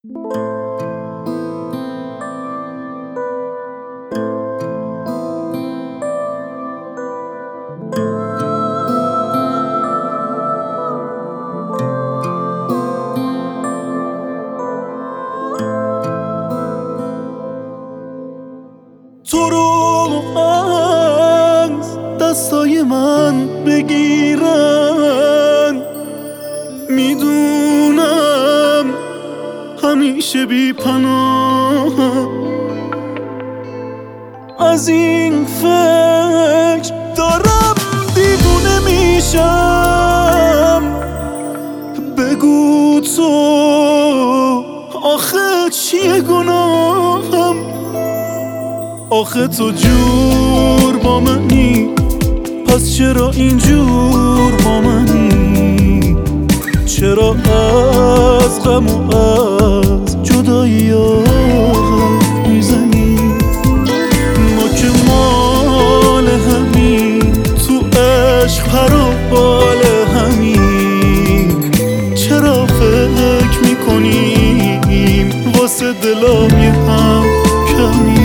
تو رو از دستای من بگیرن، میدونم همیشه بی پناه. از این فکر دارم دیوونه میشم. بگو تو آخه چیه گناهم؟ آخه تو جور با منی، پس چرا اینجور با منی؟ چرا از غم و از جدایی حرف میزنی؟ ما که مال همین، تو عشق پر و بال همین. چرا فکر میکنیم واسه دلای هم کمی؟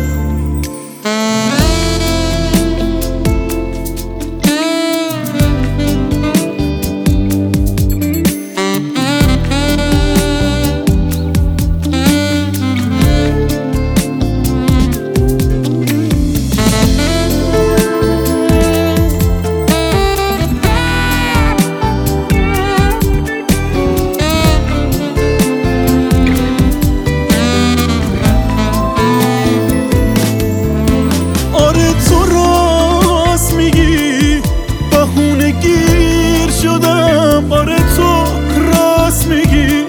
آره تو راست میگی،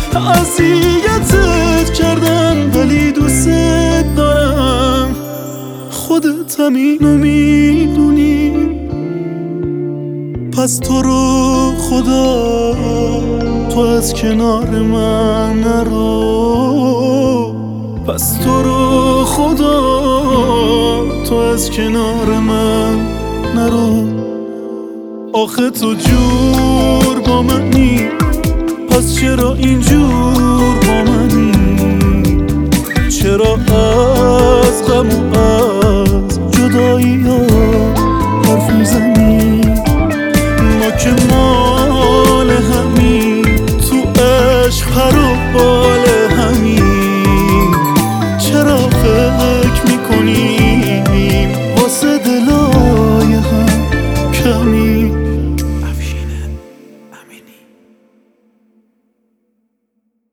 اذیتت کردم ولی دوست دارم. خودت همینو میدونی، پس تو رو خدا تو از کنار من نرو. پس تو رو خدا تو از کنار من نرو. آخه تو جور با منی، پس چرا اینجور با منی؟ چرا از غم و از جدایی حرف میزنی؟ ما که